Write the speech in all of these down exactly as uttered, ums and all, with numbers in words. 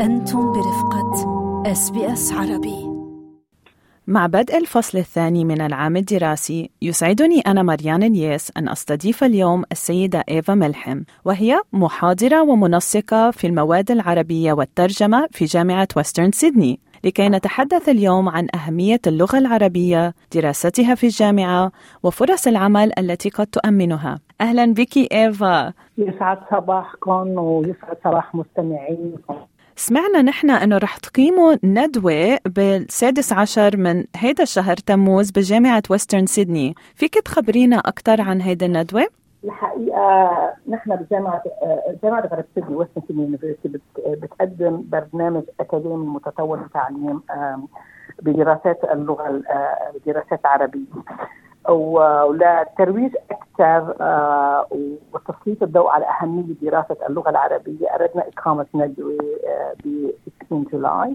أنتم برفقة إس بي إس عربي. مع بدء الفصل الثاني من العام الدراسي، يسعدني أنا مريان الياس أن أستضيف اليوم السيدة إيفا ملحم، وهي محاضرة ومنسقة في المواد العربية والترجمة في جامعة وسترن سيدني، لكي نتحدث اليوم عن أهمية اللغة العربية، دراستها في الجامعة، وفرص العمل التي قد تؤمنها. أهلا بك إيفا. يسعد صباحكم ويسعد صباح مستمعينكم. سمعنا نحن أنه رح تقيموا ندوة بالسادس عشر من هيدا الشهر تموز بجامعة وسترن سيدني، فيك تخبرينا أكثر عن هيدا الندوة؟ الحقيقة نحن بجامعة جامعة غرب سيدني وسترن سيدني يونيفرسيتي بتقدم برنامج أكاديمي متطور لتعليم بدراسات اللغة بدراسات العربية، وللترويج أكثر وتسليط الضوء على أهمية دراسة اللغة العربية أردنا إقامة ندوة ب ستة جولاي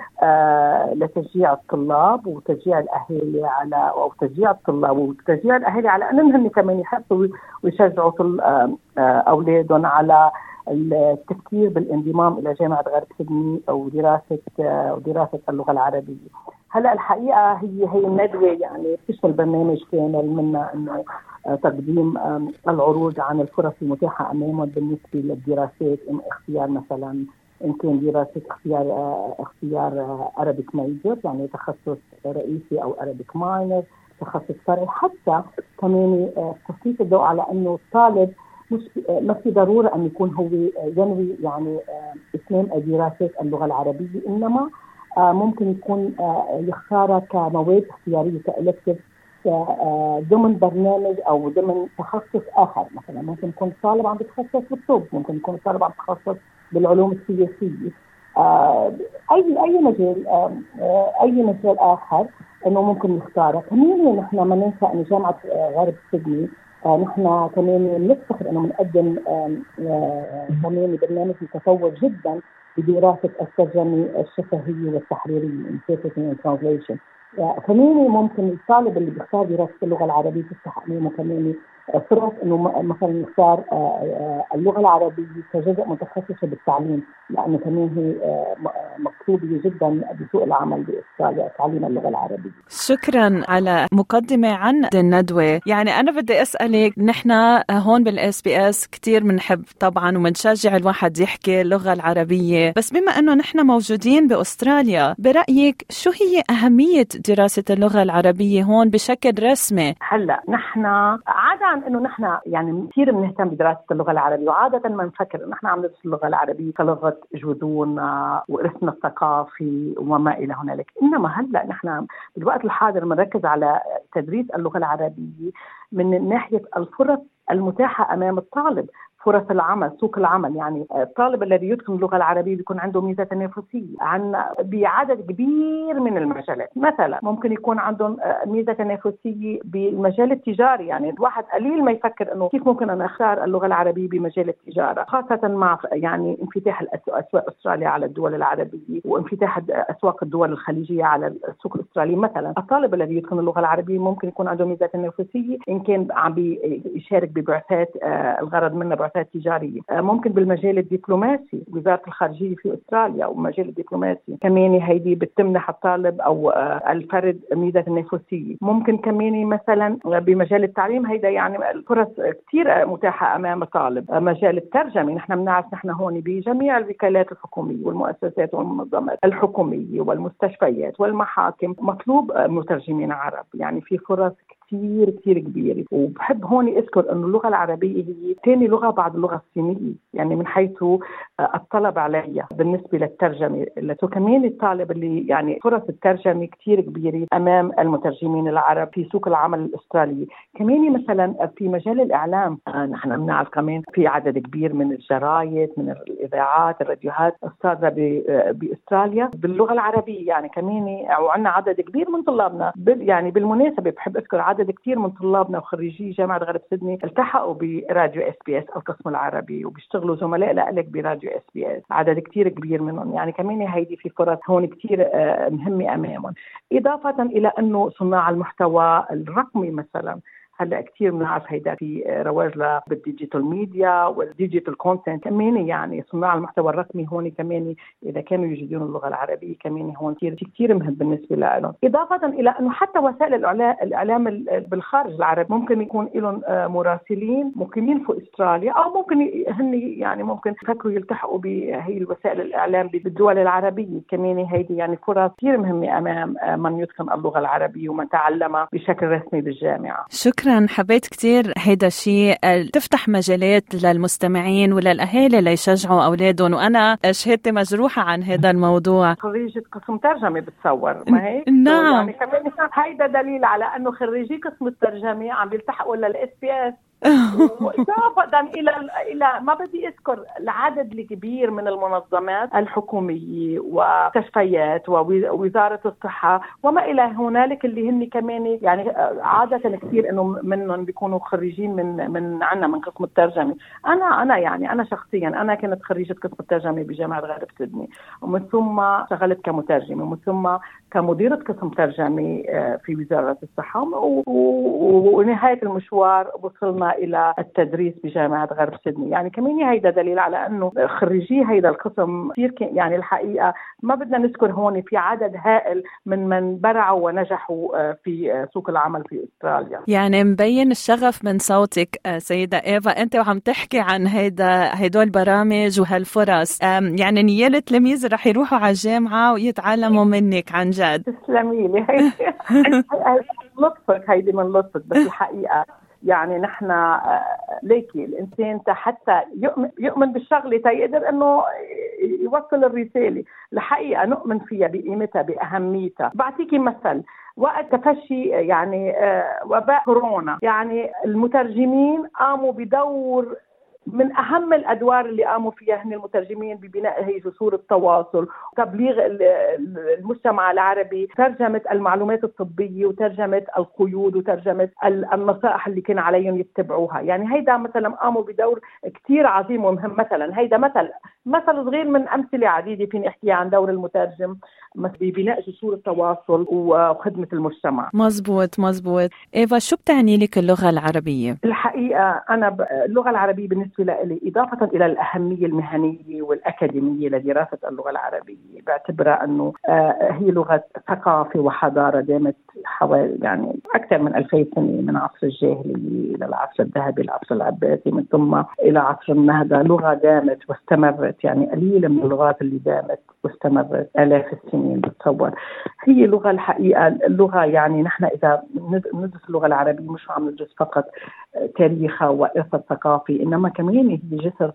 لتشجيع الطلاب وتشجيع الأهالي على أو تشجيع الطلاب وتشجيع الأهالي على أنهم هن كمان يحسوا ويشجعوا أولادهم على التفكير بالانضمام إلى جامعة غرب سيدني أو دراسة ودراسة اللغة العربية. هلا الحقيقه هي هي الندوه يعني بتشمل برنامج كامل، منها انه تقديم العروض عن الفرص المتاحه امامهم بالنسبه للدراسات، ام اختيار مثلا ان كان دراسه اختيار اختيار Arabic ميجر يعني تخصص رئيسي او Arabic ماينر، تخصص فرعي، حتى كمان تسليط الضوء على انه الطالب مش ما في ضروره ان يكون هو ينوي يعني اتمام دراسات اللغه العربيه، انما ممكن يكون يختارها كمواد اختيارية كإلكتيف ضمن برنامج أو ضمن تخصص آخر. مثلا ممكن يكون طالب عم يتخصص بالطب، ممكن يكون طالب عم يتخصص بالعلوم السياسية، أي أي مجال أي مجال آخر إنه ممكن يختارها. كمان نحن ما ننسى إن جامعة غرب سيدني نحن كمان نفتخر إنه بنقدم كمان برنامج متطور جدا بدراسة الترجمة الشفهية والتحريرية interpreting and translation. كمان ممكن الطالب اللي بيختار دراسة اللغة العربية تفتح أمامه كمان فرص إنه مثلا يختار اللغة العربية كجزء متخصص بالتعليم، لأنه كمان هي مطلوبة جدا بسوق العمل بإستراليا تعليم اللغة العربية. شكرا على مقدمة عن الندوة. يعني أنا بدي أسألك، نحن هون بالإس بي إس كتير منحب طبعا ومنشجع الواحد يحكي اللغة العربية، بس بما أنه نحن موجودين بأستراليا، برأيك شو هي أهمية دراسة اللغة العربية هون بشكل رسمي؟ هلا نحن عادة انه نحن يعني كثير بنهتم بدراسه اللغه العربيه، وعاده ما نفكر انه نحن عم ندرس اللغه العربيه كلغه جذورنا وارثنا الثقافي وما الى هنالك، انما هلا نحن بالوقت الحاضر بنركز على تدريس اللغه العربيه من ناحيه الفرص المتاحه امام الطالب، فرص العمل، سوق العمل. يعني الطالب الذي يتقن اللغة العربية بيكون عنده ميزة تنافسية عن بعدد كبير من المجالات. مثلا ممكن يكون عندهم ميزة تنافسية بالمجال التجاري، يعني الواحد قليل ما يفكر انه كيف ممكن انا اختار اللغة العربية بمجال التجارة، خاصة مع يعني انفتاح الاسواق استراليا على الدول العربية وانفتاح اسواق الدول الخليجية على السوق الاسترالي. مثلا الطالب الذي يتقن اللغة العربية ممكن يكون عنده ميزة تنافسية ان كان عم بيشارك ببعثات الغرض منها تجارية، ممكن بالمجال الدبلوماسي، وزارة الخارجية في أستراليا ومجال الدبلوماسي كمان هيدي بتمنح الطالب أو الفرد ميزة تنافسية. ممكن كمان مثلا بمجال التعليم، هيدا يعني الفرص كثير متاحة أمام الطالب. مجال الترجمة، نحن بنعرف نحن هون بجميع الوكالات الحكومية والمؤسسات والمنظمات الحكومية والمستشفيات والمحاكم مطلوب مترجمين عرب، يعني في فرص كثير كثير كبيرة. وبحب هون أذكر أن اللغة العربية هي ثاني لغة بعد اللغة الصينية، يعني من حيث الطلب عليها بالنسبة للترجمة. كمان الطالب اللي يعني فرص الترجمة كثير كبيرة أمام المترجمين العرب في سوق العمل الأسترالي. كمان مثلا في مجال الإعلام نحن بنعرف كمان في عدد كبير من الجرايد، من الإذاعات، الراديوهات الصادرة بأستراليا باللغة العربية، يعني كمان وعندنا عدد كبير من طلابنا. يعني بالمناسبة بحب أذكر عدد كثير من طلابنا وخريجي جامعة غرب سيدني التحقوا براديو اس بي اس القسم العربي وبيشتغلوا زملاء لك براديو اس بي اس، عدد كتير كبير منهم. يعني كمان هيدي في فرص هون كتير مهمة أمامهم، إضافة إلى أنه صناع المحتوى الرقمي مثلا هلا كثير بنعرف هيدا في رواج بالديجيتال ميديا والديجيتال كونتنت كمان، يعني صناع المحتوى الرقمي هون كمان إذا كانوا يجيدون اللغة العربية كمان هون كثير كثير مهم بالنسبة لهم. إضافة إلى أنه حتى وسائل الإعلام بالخارج العربي ممكن يكون لهم مراسلين مقيمين في أستراليا، أو ممكن هن يعني ممكن يفكروا يلتحقوا بهي الوسائل الإعلام بالدول العربية كمان. هيدي يعني فرص كثير مهمة أمام من يتقن اللغة العربية ومن تعلمها بشكل رسمي بالجامعة. شكرا، حبيت كتير هيدا الشيء تفتح مجالات للمستمعين وللأهالي ليشجعوا أولادهم، وأنا شهادتي مجروحة عن هذا الموضوع. خريجة قسم ترجمة بتصور ما هيك؟ نعم. يعني كمان هيدا دليل على أنه خريجي قسم الترجمة عم بيلتحقوا للإس بي إس. وإضافة إلى إلى ما بدي أذكر العدد الكبير من المنظمات الحكومية ومستشفيات ووزارة الصحة وما إلى هنالك اللي هن كمان يعني عادة كثير إنه منهم بيكونوا خريجين من من عنا من قسم الترجمة. أنا أنا يعني أنا شخصيا أنا كنت خريجة قسم الترجمة بجامعة غرب سيدني، ومن ثم اشتغلت كمترجمة، ومن ثم كمديرة قسم ترجمة في وزارة الصحة، ونهاية المشوار وصلنا إلى التدريس بجامعة غرب سيدني. يعني كمان هيدا دليل على أنه خريجي هيدا القسم كثير يعني الحقيقة ما بدنا نذكر هون في عدد هائل من من برعوا ونجحوا في سوق العمل في أستراليا. يعني مبين الشغف من صوتك سيدة إيفا أنت وعم تحكي عن هيدا هيدول البرامج وهالفرص. يعني نيال التلاميذ رح يروحوا على الجامعة ويتعلموا منك عن جد. تسلمي لي. لطفك هيدي من لطفك، بس الحقيقة يعني نحن ليكي الإنسان حتى يؤمن, يؤمن بالشغلة تيقدر أنه يوصل الرسالة. الحقيقة نؤمن فيها بقيمتها بأهميتها. بعطيكي مثل وقت تفشي يعني وباء كورونا، يعني المترجمين قاموا بدور من أهم الأدوار اللي قاموا فيها هن المترجمين ببناء هي جسور التواصل وتبليغ المجتمع العربي، ترجمة المعلومات الطبية وترجمة القيود وترجمة النصائح اللي كان عليهم يتبعوها. يعني هيدا مثلا قاموا بدور كتير عظيم ومهم. مثلا هيدا مثل مثل صغير من أمثلة عديدة فيني أحكي عن دور المترجم ببناء جسور التواصل وخدمة المجتمع. مزبوط مزبوط. إيفا، شو بتعني لك اللغة العربية؟ الحقيقة أنا ب... اللغة العربية بالنسبة لي إضافة إلى الأهمية المهنية والأكاديمية لدراسة اللغة العربية بعتبرها أنه آه هي لغة ثقافة وحضارة دامت حوالي يعني أكثر من ألفي سنة، من عصر الجاهلية إلى العصر الذهبي العصر العباسي، من ثم إلى عصر النهضة. لغة دامت واستمرت، يعني قليلة من اللغات اللي دامت واستمرت آلاف السنين بتصور. هي لغة الحقيقة اللغة يعني نحن إذا ندرس اللغة العربية مش عم ندرس فقط تاريخها وإرثها الثقافي، إنما كمان هي جسر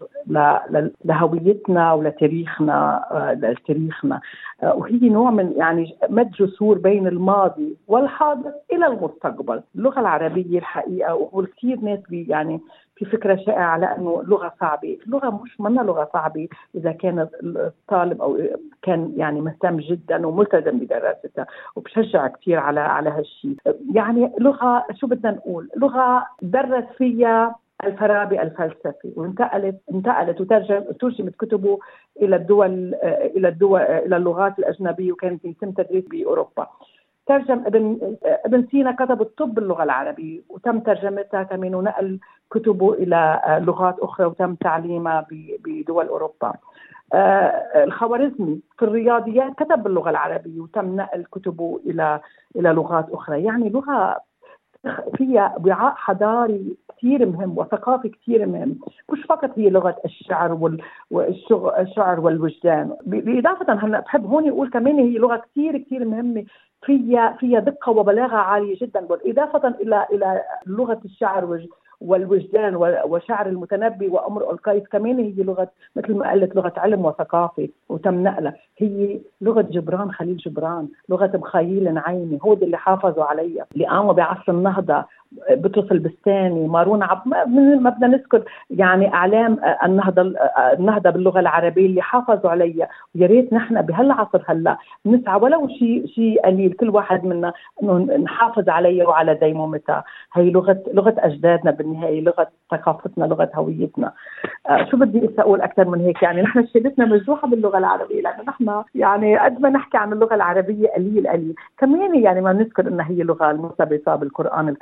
لهويتنا ولتاريخنا لتاريخنا وهي نوع من يعني مد جسور بين الماضي والحاضر إلى المستقبل. اللغة العربية الحقيقة والكثير ناس يعني في فكرة شائعة على أنه لغة صعبة. اللغة مش منها لغة صعبة إذا كان الطالب أو كان يعني مهتم جدا وملتزم بدراستها وبشجع كثير على على هالشيء. يعني لغة شو بدنا نقول، لغة درس فيها الفارابي الفلسفي وانتقلت انتقلت وترجم ترجمت كتبه إلى الدول إلى الدول إلى اللغات الأجنبية وكانت يتم تدريس بأوروبا. ترجم ابن ابن سينا كتب الطب باللغة العربية وتم ترجمتها كمان ونقل كتبه إلى لغات أخرى وتم تعليمها بدول أوروبا. آه الخوارزمي في الرياضيات كتب باللغة العربية وتم نقل كتبه إلى إلى لغات أخرى. يعني لغة فيها وعاء حضاري كثير مهم وثقافي كثير مهم، مش فقط هي لغة الشعر والشعر والوجدان. بإضافة هلا بحب هون أقول كمان هي لغة كثير كثير مهمة فيها فيها دقة وبلاغة عالية جدا. بالإضافة إلى إلى لغة الشعر والوجدان وشعر المتنبي وأمر القيس، كمان هي لغة مثل ما قلت لغة علم وثقافة وتم نقلها. هي لغة جبران خليل جبران، لغة مخيل نعيمي، هو اللي حافظوا عليها، اللي قاموا بعصر النهضة بطرس البستاني، مارون عب ما بدنا نذكر يعني أعلام النهضة النهضة باللغة العربية اللي حافظوا عليها. ويا ريت نحن بهالعصر هلا نسعى ولو شيء شيء قليل كل واحد منا إنه نحافظ عليها وعلى ديمومتها. هي لغة لغة أجدادنا بالنهاية، لغة ثقافتنا، لغة هويتنا. آه شو بدي أقول أكثر من هيك؟ يعني نحن شهادتنا مجروحة باللغة العربية لأنه نحن يعني قد ما نحكي عن اللغة العربية قليل قليل. كمان يعني ما نذكر إنها هي لغة المرتبطة بالقرآن الكريم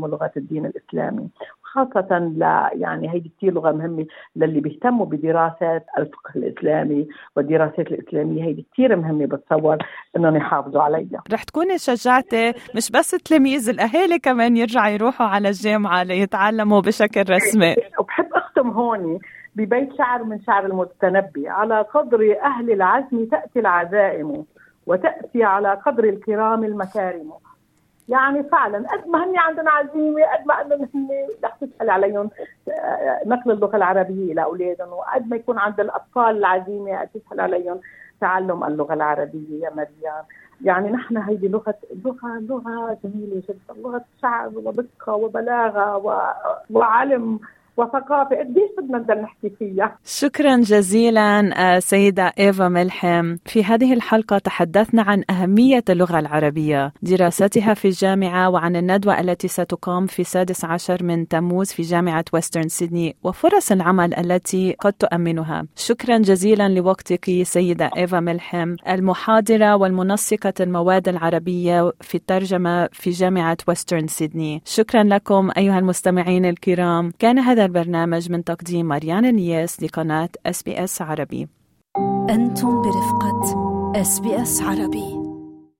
يتعلموا لغات الدين الإسلامي، خاصة لا يعني هي كتير لغة مهمة للي بيهتموا بدراسة الفقه الإسلامي والدراسات الإسلامية، هي كتير مهمة بتصور إنهم يحافظوا عليها. رح تكوني شجعتي مش بس التلاميذ، الأهالي كمان يرجعوا يروحوا على الجامعة ليتعلموا بشكل رسمي. وبحب أختم هوني ببيت شعر من شعر المتنبي: على قدر أهل العزم تأتي العزائم وتأتي على قدر الكرام المكارم. يعني فعلا قد ما هن عندنا عزيمة، قد ما أنهم هن رح تسأل عليهم نقل اللغة العربية إلى أولادهم، وقد ما يكون عند الأطفال العزيمة تسأل عليهم تعلم اللغة العربية يا مريم. يعني نحن هيدي لغة لغة لغة جميلة جدا، لغة شعر ودقة وبلاغة و... وعلم وثقافة، قديش بدنا نضل نحكي فيها. شكرا جزيلا سيدة إيفا ملحم. في هذه الحلقة تحدثنا عن أهمية اللغة العربية، دراستها في الجامعة، وعن الندوة التي ستقام في السادس عشر من تموز في جامعة ويسترن سيدني وفرص العمل التي قد تؤمنها. شكرا جزيلا لوقتك سيدة إيفا ملحم، المحاضرة والمنسقة المواد العربية في الترجمة في جامعة ويسترن سيدني. شكرا لكم أيها المستمعين الكرام. كان هذا البرنامج من تقديم مريان الياس لقناة إس بي إس عربي. أنتم برفقة إس بي إس عربي.